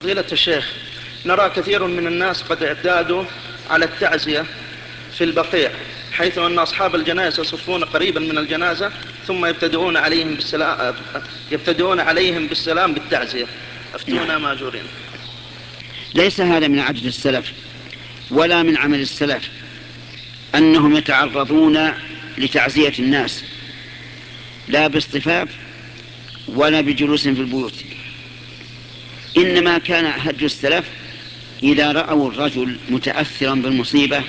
فضيلة الشيخ، نرى كثير من الناس قد اعتادوا على التعزية في البقيع، حيث أن أصحاب الجنائز يصفون قريبا من الجنازة ثم يبتدئون عليهم بالسلام بالتعزية. أفتونا ماجورين. ليس هذا من عادة السلف ولا من عمل السلف أنهم يتعرضون لتعزية الناس، لا باصطفاف ولا بجلوس في البيوت. إنما كان هدي السلف إذا رأوا الرجل متأثرا بالمصيبة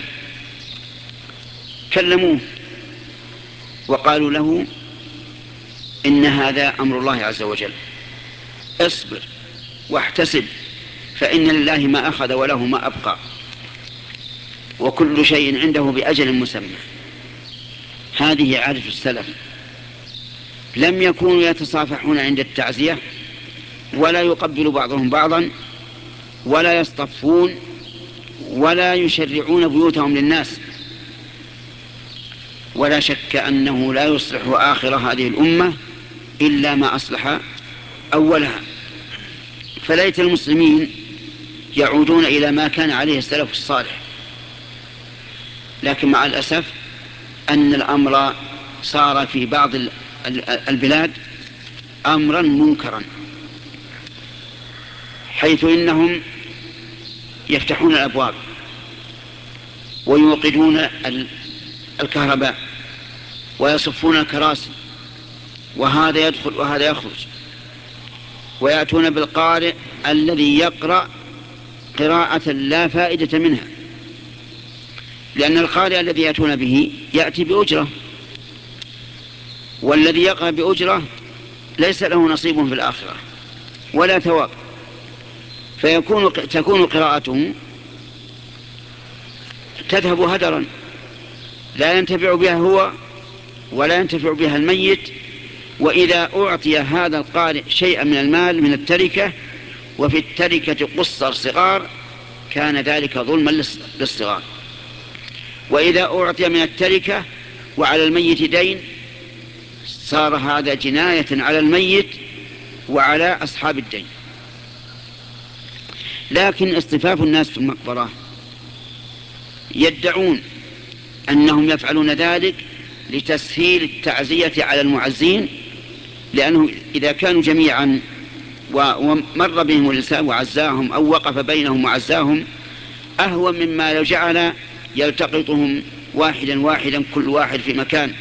كلموه وقالوا له: إن هذا أمر الله عز وجل، اصبر واحتسب، فإن لله ما أخذ وله ما أبقى، وكل شيء عنده بأجل مسمى. هذه عادة السلف، لم يكونوا يتصافحون عند التعزية، ولا يقبل بعضهم بعضا، ولا يصطفون، ولا يشرعون بيوتهم للناس. ولا شك أنه لا يصلح آخر هذه الأمة إلا ما أصلح أولها. فليت المسلمين يعودون إلى ما كان عليه السلف الصالح، لكن مع الأسف أن الأمر صار في بعض البلاد أمرا منكرا، حيث إنهم يفتحون الأبواب ويوقدون الكهرباء ويصفون الكراسي، وهذا يدخل وهذا يخرج، ويأتون بالقارئ الذي يقرأ قراءة لا فائدة منها، لأن القارئ الذي يأتون به يأتي بأجرة، والذي يقرأ بأجرة ليس له نصيب في الآخرة ولا ثواب، تكون قراءته تذهب هدرا، لا ينتفع بها هو ولا ينتفع بها الميت. وإذا أعطي هذا القارئ شيئا من المال من التركة، وفي التركة قصر صغار، كان ذلك ظلما للصغار. وإذا أعطي من التركة وعلى الميت دين، صار هذا جناية على الميت وعلى أصحاب الدين. لكن اصطفاف الناس في المقبرة يدعون أنهم يفعلون ذلك لتسهيل التعزية على المعزين، لأنه إذا كانوا جميعا ومر بهم الإنسان وعزاهم أو وقف بينهم وعزاهم، أهون مما لو جعل يلتقطهم واحدا واحدا كل واحد في مكان.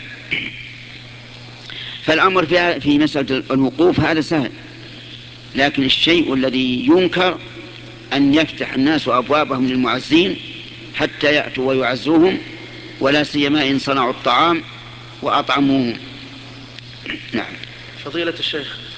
فالأمر في مسألة الوقوف هذا سهل، لكن الشيء الذي ينكر أن يفتح الناس أبوابهم للمعزين حتى يأتوا ويعزوهم، ولا سيما إن صنعوا الطعام وأطعموهم. نعم. فضيلة الشيخ،